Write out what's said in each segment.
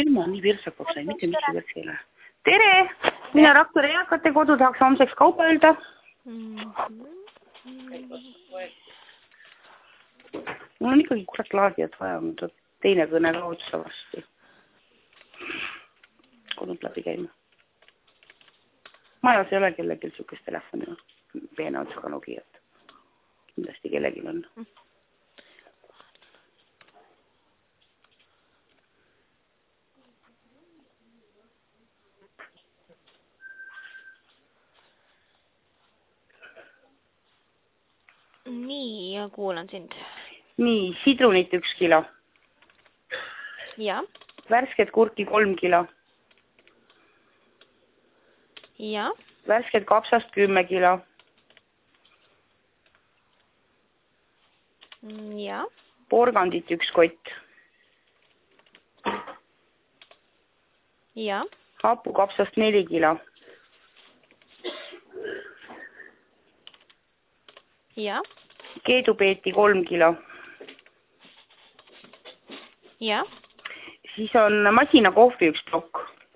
ilma nii virtsakaks sai, mitte miski virts ei ole. Tere! Mina Rakvere eakate kodu tahaks homseks kaupa öelda. Mul on ikkagi kurat laadijat vaja, teine kõne ka otsa vastu. Kodud läbi käima. Majas ei ole kellelgi sükest telefoni. Peene otsaga Nokiat. Kindlasti kellelgi on. Nii, ja kuulan sind. Nii, sidrunit 1 kilo. Ja. Värsket kurki 3 kilo. Ja. Värsket kapsast 10 kilo. Ja. Porgandit 1 kott. Ja. Hapukapsast 4 kilo. Ja. Keedupeeti 3 kilo. Ja. Siis on masina kohvi 1 plokk.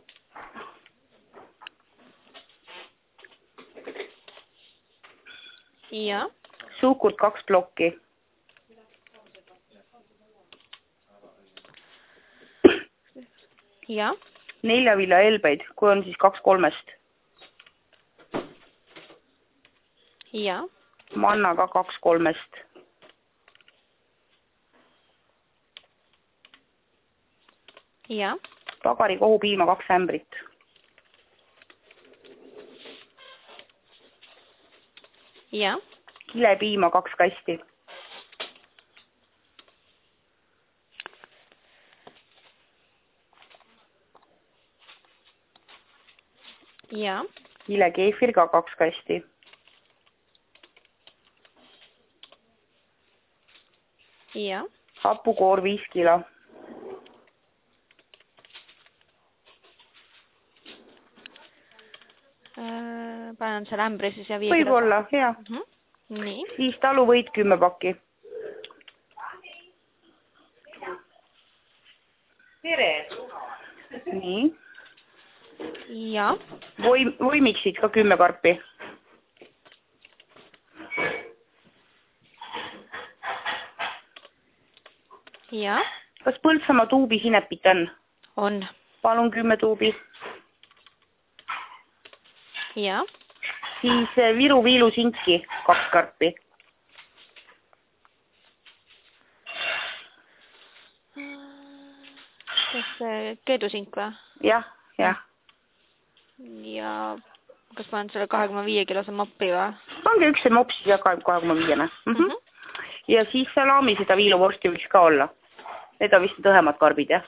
Ja. Suhkurt 2 plokki. Ja. 4 vilja helbeid, kui on siis 2-3-st. Ja. Manna ka 2-3-st. Ja. Pagari kohupiima 2 ämbrit. Ja. Kilepiima 2 kasti. Ja. Kilekeefir ka 2 kasti. Ja. Hapukoor 5 kilo. Panen selle ämbri siis ja 5 kilo. Võib-olla, hea. Nii. Siis taluvõit 10 pakki. Tere! Nii. Ja. Voimiksid ka 10 karpi. Ja. Kas Põltsamaa tuubi sinepit on? On. Palun 10 tuubi. Ja. Siis Viru Viilu sinki 2 karpi. Kas see keedusink või? Jah, jah. Ja kas panen selle 25 kilose mappi või? Pange üks see mops ja 25-ne. Ja siis salami seda viiluvorsti võiks ka olla. Need on vist õhemad karbid, jah?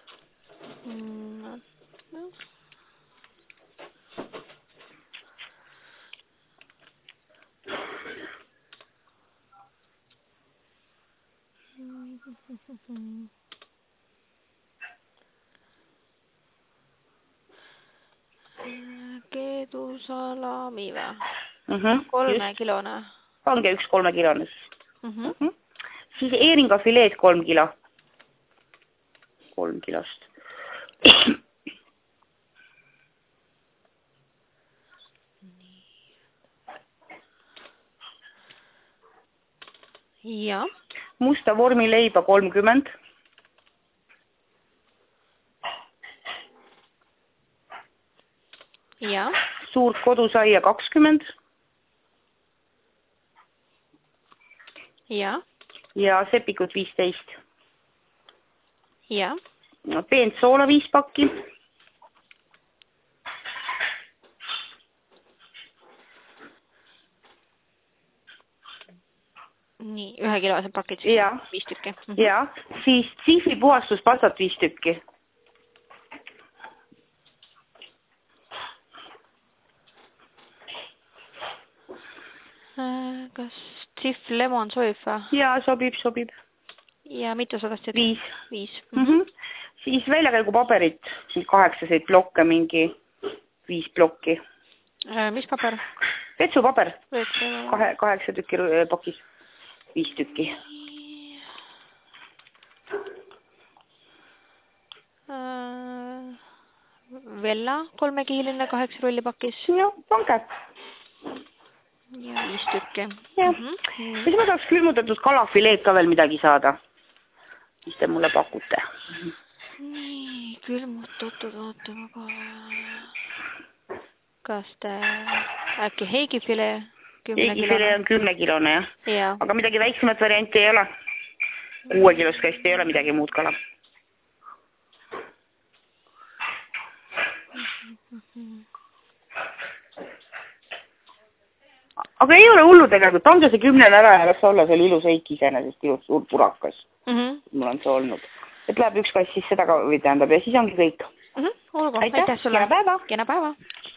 Keedusalami või? 3 kilone. Pange üks 3 kilone siis. Siis eeringa fileed 3 kilo. 3 kilost. Ja. Musta vormileiba 30. Ja. Suurt kodusaia 20. Ja. Ja sepikut 15. Ja. Peent soola 5 pakki. Nii, 1 kilosed pakid. Ja. 5 tükki. Ja. Siis Zifi puhastuspastat 5 tükki. Kas Zif lemon sobib või? Ja, sobib. Ja mitu sadast? 5. 5. Siis väljakäigupaberit, 8 blokke, mingi 5 plokki. Mis paber? Vetsupaber. 8 tükki pakis. 5 tükki. vella, 3-kihiline, 8 rolli pakis. Jah, pange. Ja 5 tükki. Jah. Mis ma saaks külmutatud kalafileed ka veel midagi saada? Mis te mulle pakute? Nii, külmutatud, vaatame ka. Kas te äkki heigifilee? Heigifilee on 10-kilone, jah. Ja. Aga midagi väiksemat varianti ei ole. 6-kilost käest ei ole midagi muud kala. Aga ei ole hullu tegelikult, andke see 10 ära ja las olla, see oli ilus heik iseenesest, ilus suur purakas. Mul on see olnud. Et läheb üks kass siis seda ka või tähendab ja siis ongi kõik. Olgu, aitäh sulle. Kena päeva. Kena päeva.